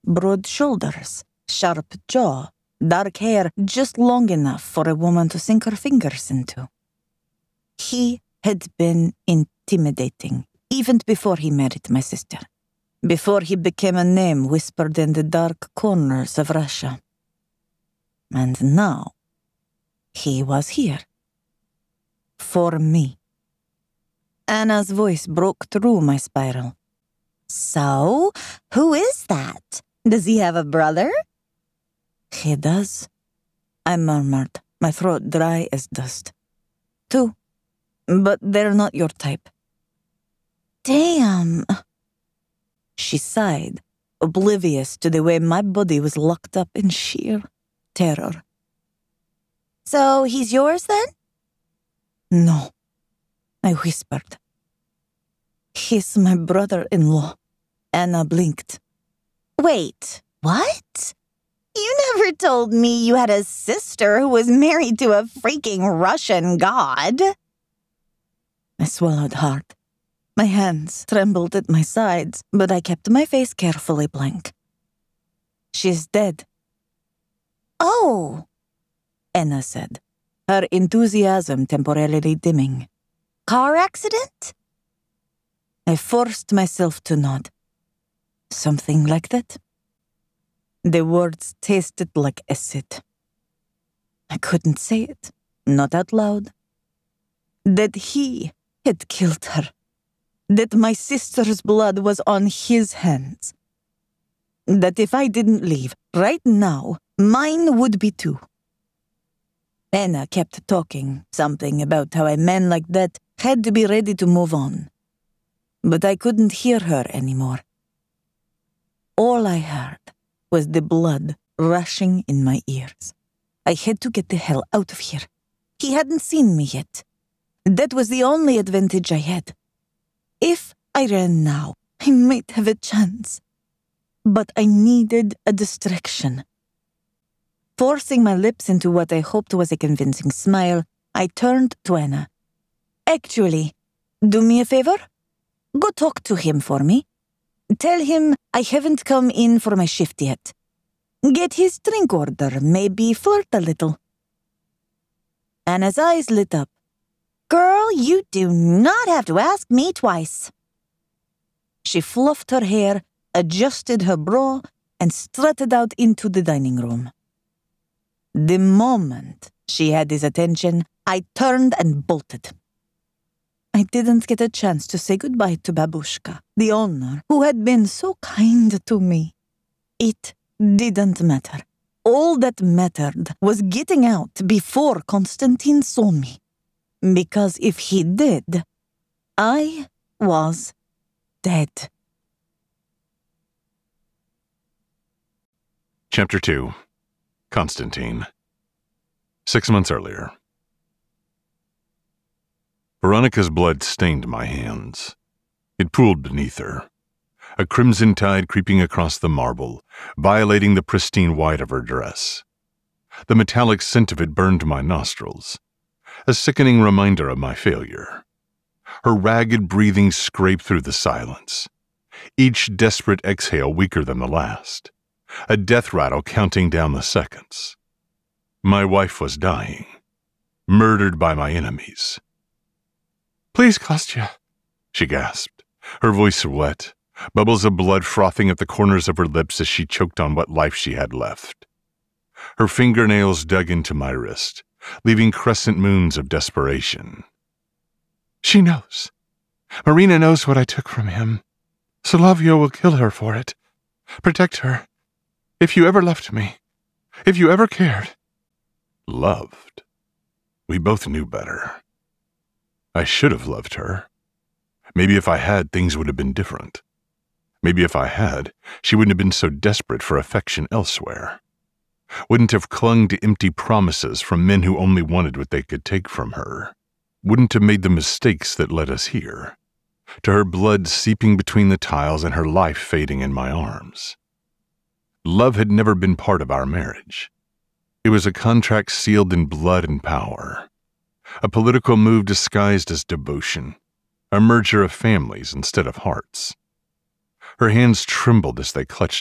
broad shoulders, sharp jaw, dark hair just long enough for a woman to sink her fingers into. He had been intimidating, even before he married my sister, before he became a name whispered in the dark corners of Russia. And now, he was here. For me. Anna's voice broke through my spiral. So, who is that? Does he have a brother? He does, I murmured, my throat dry as dust. 2, but they're not your type. Damn. She sighed, oblivious to the way my body was locked up in sheer terror. So he's yours then? No, I whispered. He's my brother-in-law. Anna blinked. Wait, what? You never told me you had a sister who was married to a freaking Russian god. I swallowed hard. My hands trembled at my sides, but I kept my face carefully blank. She's dead. Oh, Anna said, her enthusiasm temporarily dimming. Car accident? I forced myself to nod. Something like that. The words tasted like acid. I couldn't say it, not out loud. That he had killed her. That my sister's blood was on his hands. That if I didn't leave right now, mine would be too. Anna kept talking, something about how a man like that had to be ready to move on. But I couldn't hear her anymore. All I heard was the blood rushing in my ears. I had to get the hell out of here. He hadn't seen me yet. That was the only advantage I had. If I ran now, I might have a chance. But I needed a distraction. Forcing my lips into what I hoped was a convincing smile, I turned to Anna. Actually, do me a favor? Go talk to him for me. Tell him I haven't come in for my shift yet. Get his drink order, maybe flirt a little. Anna's eyes lit up. Girl, you do not have to ask me twice. She fluffed her hair, adjusted her bra, and strutted out into the dining room. The moment she had his attention, I turned and bolted. I didn't get a chance to say goodbye to Babushka, the owner, who had been so kind to me. It didn't matter. All that mattered was getting out before Konstantin saw me. Because if he did, I was dead. Chapter 2. Konstantin. 6 months earlier. Veronica's blood stained my hands. It pooled beneath her, a crimson tide creeping across the marble, violating the pristine white of her dress. The metallic scent of it burned my nostrils, a sickening reminder of my failure. Her ragged breathing scraped through the silence, each desperate exhale weaker than the last, a death rattle counting down the seconds. My wife was dying, murdered by my enemies. "Please, Kostya," she gasped, her voice wet, bubbles of blood frothing at the corners of her lips as she choked on what life she had left. Her fingernails dug into my wrist, leaving crescent moons of desperation. "She knows. Marina knows what I took from him. Solovyo will kill her for it. Protect her. If you ever loved me, if you ever cared." Loved? We both knew better. I should have loved her. Maybe if I had, things would have been different. Maybe if I had, she wouldn't have been so desperate for affection elsewhere. Wouldn't have clung to empty promises from men who only wanted what they could take from her. Wouldn't have made the mistakes that led us here, to her blood seeping between the tiles and her life fading in my arms. Love had never been part of our marriage. It was a contract sealed in blood and power, a political move disguised as devotion, a merger of families instead of hearts. Her hands trembled as they clutched